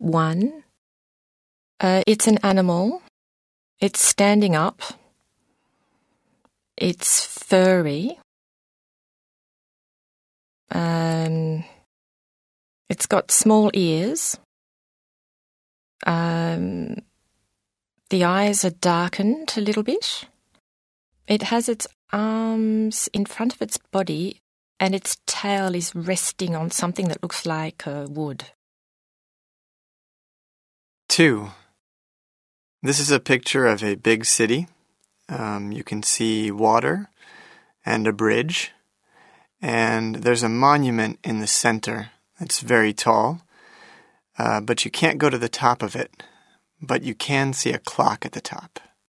1. It's an animal. It's standing up. It's furry. It's got small ears. The eyes are darkened a little bit. It has its arms in front of its body and its tail is resting on something that looks like wood. 2. This is a picture of a big city. You can see water and a bridge, and there's a monument in the center that's very tall, but you can't go to the top of it, but you can see a clock at the top.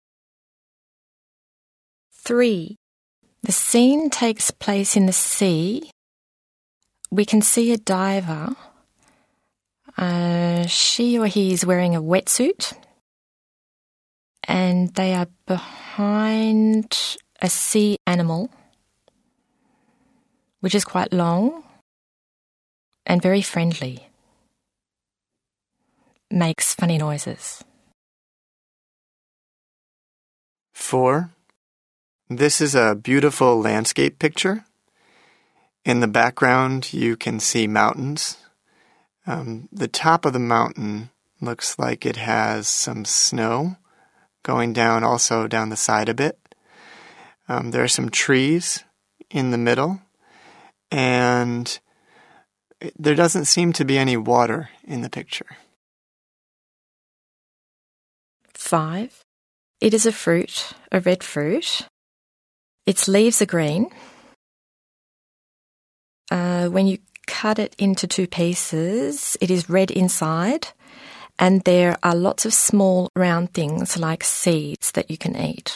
3. The scene takes place in the sea. We can see a diver. She or he is wearing a wetsuit, and they are behind a sea animal, which is quite long and very friendly. Makes funny noises. 4. This is a beautiful landscape picture. In the background, you can see mountains. The top of the mountain looks like it has some snow going down also down the side a bit. There are some trees in the middle, and there doesn't seem to be any water in the picture. 5. It is a fruit, a red fruit. Its leaves are green. When you cut it into 2 pieces, it is red inside, and there are lots of small round things like seeds that you can eat.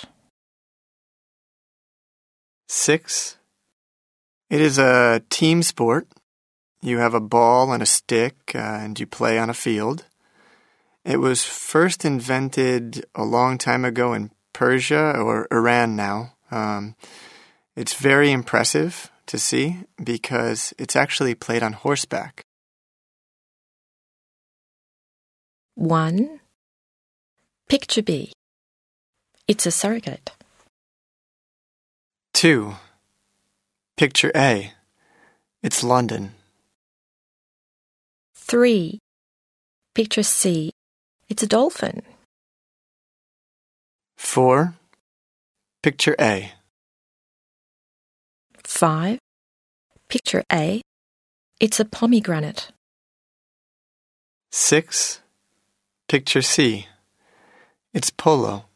6. It is a team sport. You have a ball and a stick, and you play on a field. It was first invented a long time ago in Persia or Iran now. It's very impressive to see because it's actually played on horseback. 1. Picture B. It's a surrogate. 2. Picture A. It's London. 3. Picture C. It's a dolphin. 4. Picture A. 5. Picture A. It's a pomegranate. 6. Picture C. It's polo.